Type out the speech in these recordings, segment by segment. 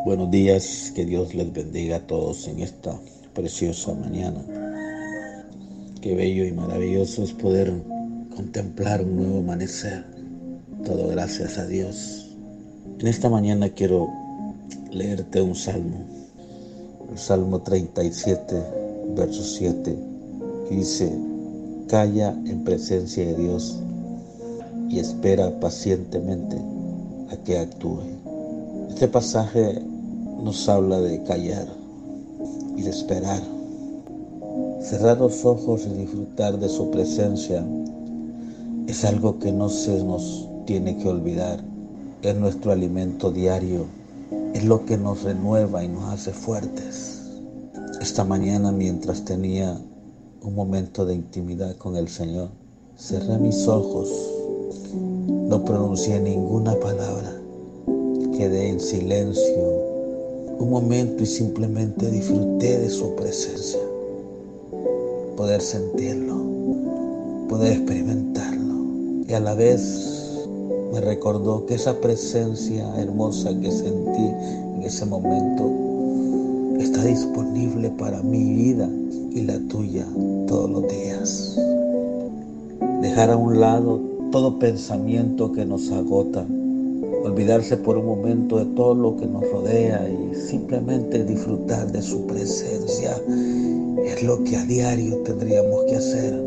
Buenos días, que Dios les bendiga a todos en esta preciosa mañana. Qué bello y maravilloso es poder contemplar un nuevo amanecer. Todo gracias a Dios. En esta mañana quiero leerte un salmo, el Salmo 37, verso 7, que dice: calla en presencia de Dios y espera pacientemente a que actúe. Este pasaje nos habla de callar y de esperar. Cerrar los ojos y disfrutar de su presencia es algo que no se nos tiene que olvidar. Es nuestro alimento diario, es lo que nos renueva y nos hace fuertes. Esta mañana, mientras tenía un momento de intimidad con el Señor, cerré mis ojos, no pronuncié ninguna palabra, quedé en silencio un momento y simplemente disfruté de su presencia. Poder sentirlo, poder experimentarlo. Y a la vez me recordó que esa presencia hermosa que sentí en ese momento está disponible para mi vida y la tuya todos los días. Dejar a un lado todo pensamiento que nos agota, olvidarse por un momento de todo lo que nos rodea y simplemente disfrutar de su presencia es lo que a diario tendríamos que hacer.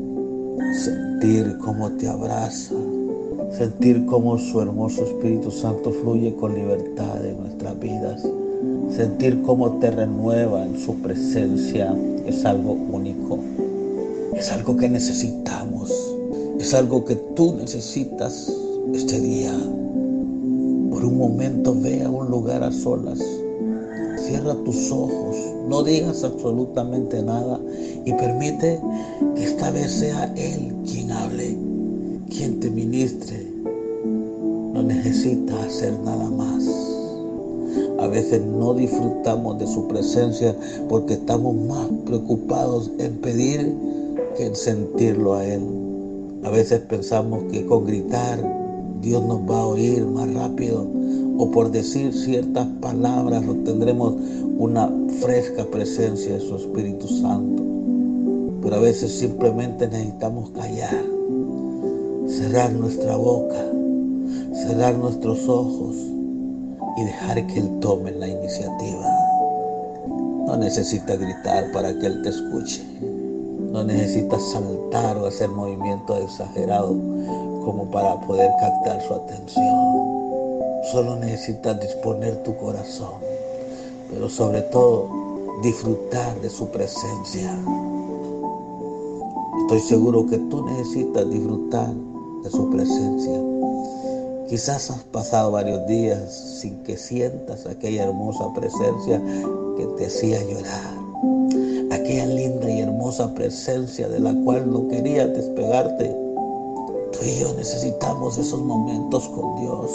Sentir cómo te abraza, sentir cómo su hermoso Espíritu Santo fluye con libertad en nuestras vidas, sentir cómo te renueva en su presencia es algo único, es algo que necesitamos, es algo que tú necesitas este día. Por un momento ve a un lugar a solas, cierra tus ojos, no digas absolutamente nada y permite que esta vez sea Él quien hable, quien te ministre. No necesita hacer nada más. A veces no disfrutamos de su presencia porque estamos más preocupados en pedir que en sentirlo a Él. A veces pensamos que con gritar Dios nos va a oír más rápido, o por decir ciertas palabras obtendremos una fresca presencia de su Espíritu Santo. Pero a veces simplemente necesitamos callar, cerrar nuestra boca, cerrar nuestros ojos y dejar que Él tome la iniciativa. No necesitas gritar para que Él te escuche. No necesitas saltar o hacer movimientos exagerados como para poder captar su atención. Solo necesitas disponer tu corazón, pero sobre todo disfrutar de su presencia. Estoy seguro que tú necesitas disfrutar de su presencia. Quizás has pasado varios días sin que sientas aquella hermosa presencia que te hacía llorar, aquella linda y hermosa presencia de la cual no querías despegarte. Tú y yo necesitamos esos momentos con Dios.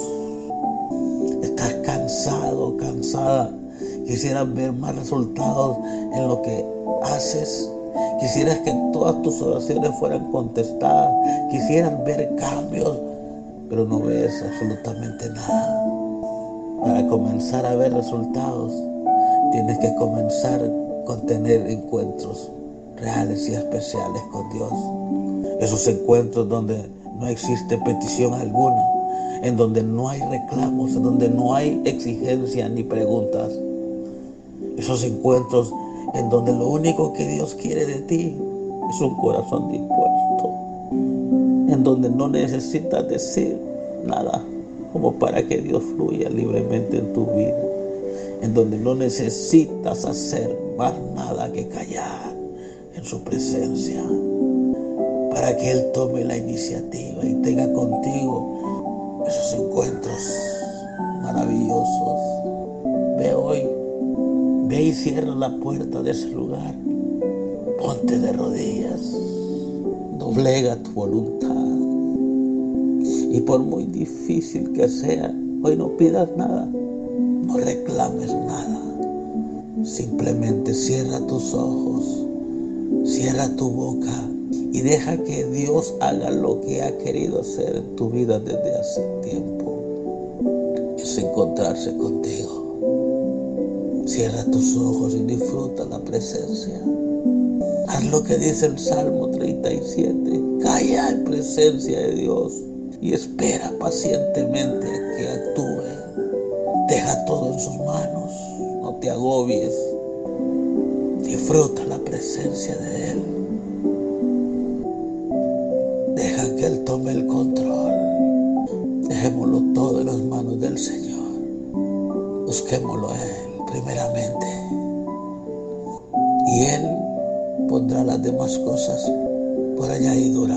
Estás cansado, cansada. Quisieras ver más resultados en lo que haces. Quisieras que todas tus oraciones fueran contestadas. Quisieras ver cambios, pero no ves absolutamente nada. Para comenzar a ver resultados, tienes que comenzar con tener encuentros reales y especiales con Dios. Esos encuentros donde no existe petición alguna, en donde no hay reclamos, en donde no hay exigencia ni preguntas. Esos encuentros en donde lo único que Dios quiere de ti es un corazón dispuesto, en donde no necesitas decir nada como para que Dios fluya libremente en tu vida, en donde no necesitas hacer más nada que callar en su presencia, para que Él tome la iniciativa y tenga contigo esos encuentros maravillosos. Ve hoy, ve y cierra la puerta de ese lugar. Ponte de rodillas, doblega tu voluntad. Y por muy difícil que sea, hoy no pidas nada, no reclames nada. Simplemente cierra tus ojos, cierra tu boca y deja que Dios haga lo que ha querido hacer en tu vida desde hace tiempo. Es encontrarse contigo, Cierra tus ojos y disfruta la presencia. Haz lo que dice el Salmo 37. Calla en presencia de Dios y espera pacientemente que actúe. Deja todo en sus manos. No te agobies. Disfruta la presencia de Él. Deja que Él tome el control. Dejémoslo todo en las manos del Señor. Busquémoslo a Él primeramente. Y Él pondrá las demás cosas por añadidura.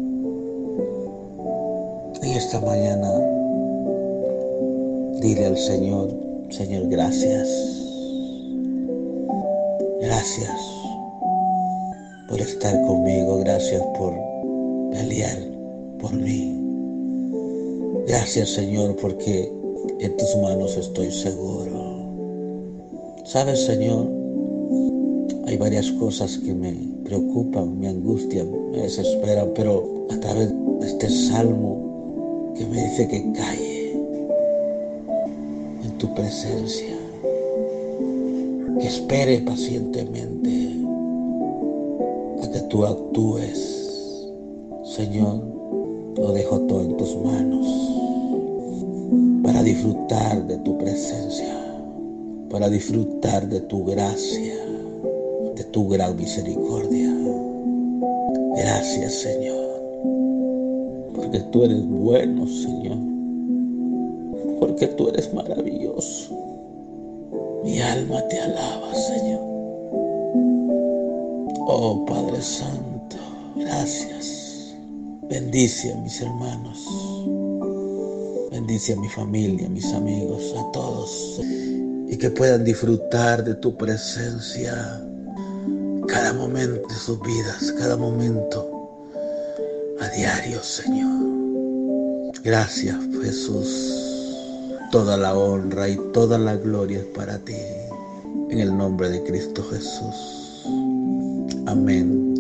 En esta mañana, dile al Señor: Señor, gracias. Gracias por estar conmigo. Gracias por pelear por mí. Gracias, Señor, porque en tus manos estoy seguro. ¿Sabes, Señor? Hay varias cosas que me preocupan, me angustian, me desesperan, pero a través de este salmo que me dice que calle en tu presencia, que espere pacientemente a que tú actúes. Señor, lo dejo todo en tus manos para disfrutar de tu presencia, para disfrutar de tu gracia, de tu gran misericordia. Gracias, Señor, porque tú eres bueno, Señor, porque tú eres maravilloso. Mi alma te alaba, Señor. Oh, Padre Santo, gracias. Bendice a mis hermanos, bendice a mi familia, a mis amigos, a todos, y que puedan disfrutar de tu presencia cada momento de sus vidas, cada momento, a diario, Señor. Gracias, Jesús. Toda la honra y toda la gloria es para ti, en el nombre de Cristo Jesús. Amén.